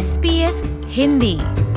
SBS Hindi.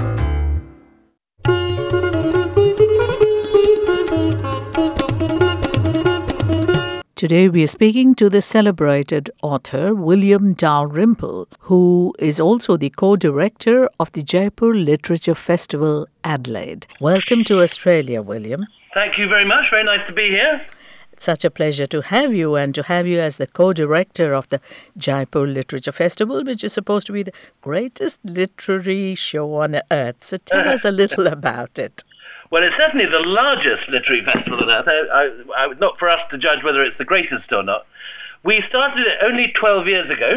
Today we are speaking to the celebrated author William Dalrymple, who is also the co-director of the Jaipur Literature Festival, Adelaide. Welcome to Australia, William. Thank you very much. Very nice to be here. It's such a pleasure to have you, and to have you as the co-director of the Jaipur Literature Festival, which is supposed to be the greatest literary show on earth. So tell us a little about it. Well, it's certainly the largest literary festival on earth. Not for us to judge whether it's the greatest or not. We started it only 12 years ago,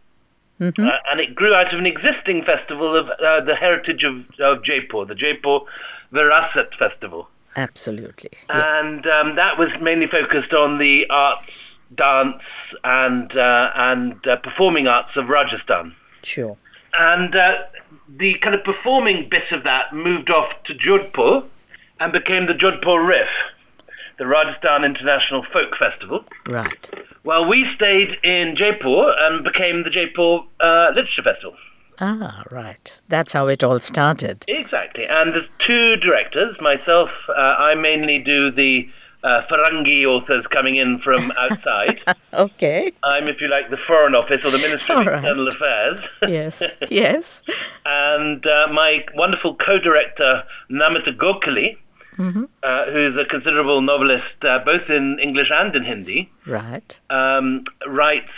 and it grew out of an existing festival of the heritage of Jaipur, the Jaipur Virasat Festival. Absolutely. Yeah. And that was mainly focused on the arts, dance, and performing arts of Rajasthan. Sure. And the kind of performing bit of that moved off to Jodhpur and became the Jodhpur Riff, the Rajasthan International Folk Festival. Right. While we stayed in Jaipur and became the Jaipur Literature Festival. Ah, right. That's how it all started. Exactly. And there's two directors. Myself, I mainly do the Farangi authors coming in from outside. Okay. I'm, if you like, the Foreign Office or the Ministry of External Affairs. Yes, yes. And my wonderful co-director, Namita Gokhale, who's a considerable novelist, both in English and in Hindi. Right. Writes.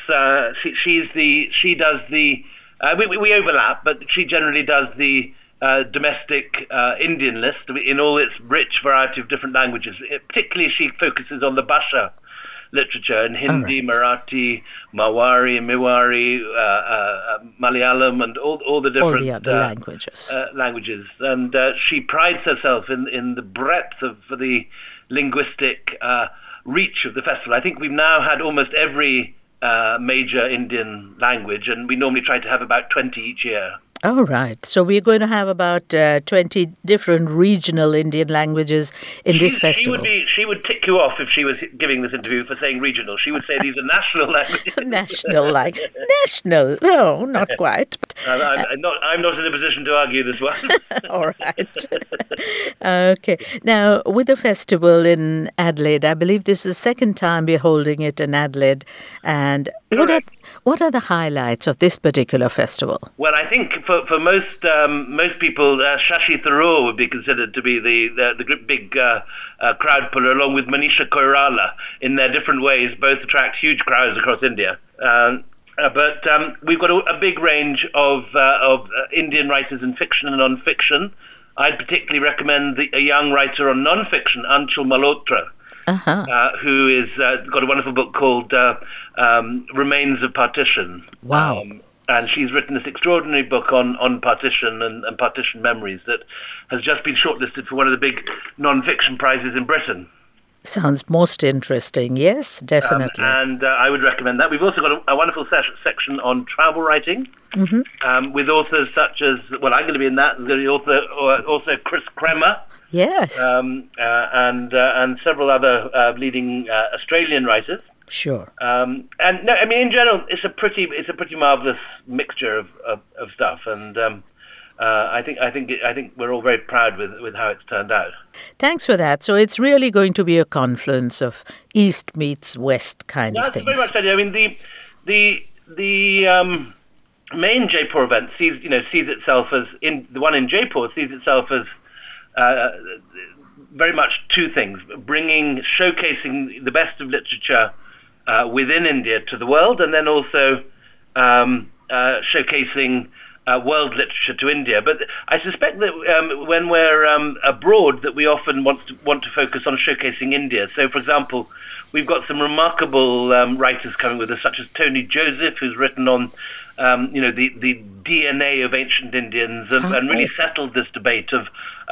She does the. We overlap, but she generally does the domestic Indian list in all its rich variety of different languages. Particularly, she focuses on the Bhasha literature in Hindi, Marathi, Mawari, Mewari, Malayalam, and all the different other languages. And she prides herself in the breadth of the linguistic reach of the festival. I think we've now had almost every major Indian language, and we normally try to have about 20 each year. Oh, right. So we're going to have about 20 different regional Indian languages in this festival. She would tick you off if she was giving this interview for saying regional. She would say these are national languages. National. No, not quite. I'm not in a position to argue this one. All right. Okay. Now, with the festival in Adelaide, I believe this is the second time we're holding it in Adelaide. And what are the highlights of this particular festival? Well, I think for most people, Shashi Tharoor would be considered to be the big crowd puller, along with Manisha Koirala. In their different ways, both attract huge crowds across India. But we've got a big range of Indian writers in fiction and non-fiction. I'd particularly recommend a young writer on non-fiction, Anshul Malhotra. Who is got a wonderful book called Remains of Partition. Wow. And she's written this extraordinary book on partition and partition memories that has just been shortlisted for one of the big non-fiction prizes in Britain. Sounds most interesting. Yes, definitely. And I would recommend that. We've also got a wonderful section on travel writing with authors such as, well, I'm going to be in that. There's the author Chris Kremer. Yes. And several other leading Australian writers. Sure. And no, I mean, in general, it's a pretty marvelous mixture of stuff, and I think we're all very proud with how it's turned out. Thanks for that. So it's really going to be a confluence of East meets West kind of things. That's very much that. I mean, the main Jaipur event sees itself as the one in Jaipur sees itself as very much two things: showcasing the best of literature within India to the world, and then also showcasing world literature to India. But I suspect that when we're abroad, that we often want to focus on showcasing India. So, for example, we've got some remarkable writers coming with us, such as Tony Joseph, who's written on the DNA of ancient Indians and really settled this debate of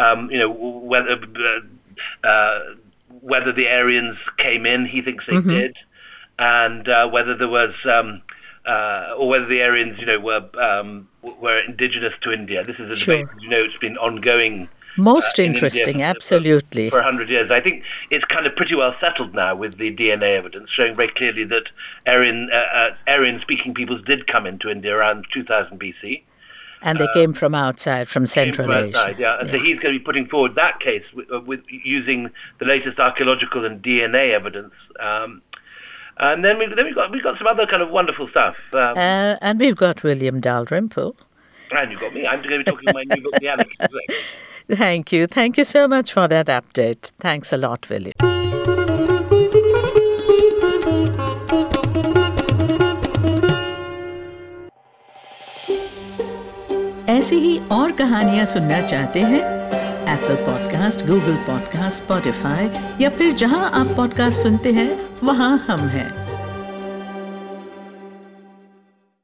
whether the Aryans came in. He thinks they did, and whether there was or whether the Aryans were indigenous to India. This is a debate it's been ongoing Most interesting, absolutely. For 100 years. I think it's kind of pretty well settled now with the DNA evidence showing very clearly that Aryan-speaking peoples did come into India around 2000 BC. And they came from outside, from Central Asia. Yeah. And so he's going to be putting forward that case with using the latest archaeological and DNA evidence. And then we've got some other kind of wonderful stuff. And we've got William Dalrymple. And you've got me. I'm going to be talking about my new book, The Anarchist. Thank you. Thank you so much for that update. Thanks a lot, William. ऐसी ही और कहानियाँ सुनना चाहते हैं? Apple podcast, Google podcast, Spotify या फिर जहां आप पॉडकास्ट सुनते हैं वहां हम हैं।